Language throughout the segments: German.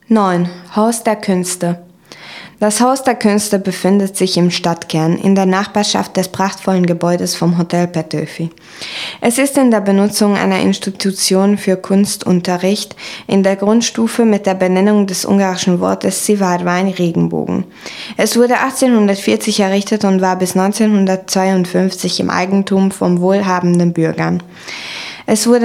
9. Haus der Künste. Das Haus der Künste befindet sich im Stadtkern, in der Nachbarschaft des prachtvollen Gebäudes vom Hotel Petőfi. Es ist in der Benutzung einer Institution für Kunstunterricht in der Grundstufe mit der Benennung des ungarischen Wortes Szivárvány Regenbogen. Es wurde 1840 errichtet und war bis 1952 im Eigentum von wohlhabenden Bürgern. Es wurde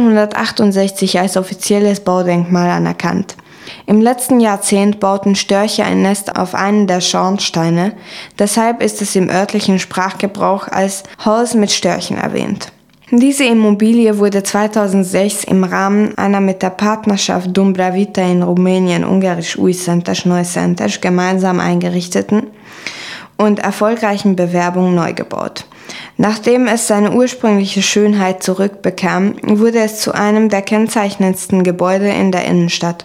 1968 als offizielles Baudenkmal anerkannt. Im letzten Jahrzehnt bauten Störche ein Nest auf einen der Schornsteine, deshalb ist es im örtlichen Sprachgebrauch als Haus mit Störchen erwähnt. Diese Immobilie wurde 2006 im Rahmen einer mit der Partnerschaft Dumbravita in Rumänien ungarisch Új Szentes Neu Szentes gemeinsam eingerichteten und erfolgreichen Bewerbung neu gebaut. Nachdem es seine ursprüngliche Schönheit zurückbekam, wurde es zu einem der kennzeichnendsten Gebäude in der Innenstadt.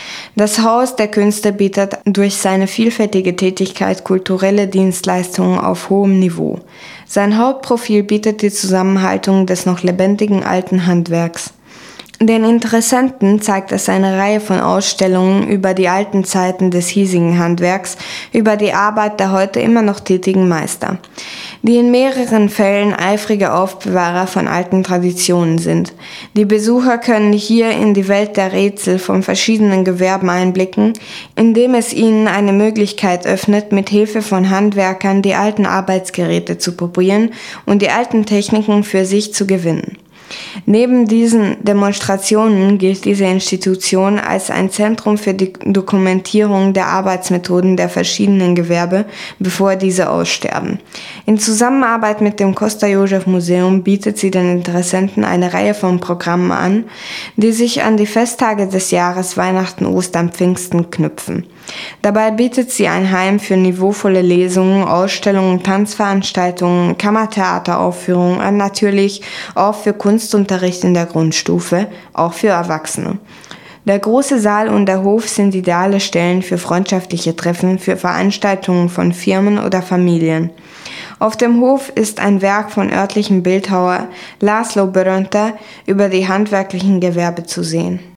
Das Haus der Künste bietet durch seine vielfältige Tätigkeit kulturelle Dienstleistungen auf hohem Niveau. Sein Hauptprofil bietet die Zusammenhaltung des noch lebendigen alten Handwerks. Den Interessenten zeigt es eine Reihe von Ausstellungen über die alten Zeiten des hiesigen Handwerks, über die Arbeit der heute immer noch tätigen Meister, die in mehreren Fällen eifrige Aufbewahrer von alten Traditionen sind. Die Besucher können hier in die Welt der Rätsel von verschiedenen Gewerben einblicken, indem es ihnen eine Möglichkeit öffnet, mit Hilfe von Handwerkern die alten Arbeitsgeräte zu probieren und die alten Techniken für sich zu gewinnen. Neben diesen Demonstrationen gilt diese Institution als ein Zentrum für die Dokumentierung der Arbeitsmethoden der verschiedenen Gewerbe, bevor diese aussterben. In Zusammenarbeit mit dem Kostka-József-Museum bietet sie den Interessenten eine Reihe von Programmen an, die sich an die Festtage des Jahres Weihnachten, Ostern, Pfingsten knüpfen. Dabei bietet sie ein Heim für niveauvolle Lesungen, Ausstellungen, Tanzveranstaltungen, Kammertheateraufführungen und natürlich auch für Kunstunterricht in der Grundstufe, auch für Erwachsene. Der große Saal und der Hof sind ideale Stellen für freundschaftliche Treffen, für Veranstaltungen von Firmen oder Familien. Auf dem Hof ist ein Werk von örtlichem Bildhauer László Börönte über die handwerklichen Gewerbe zu sehen.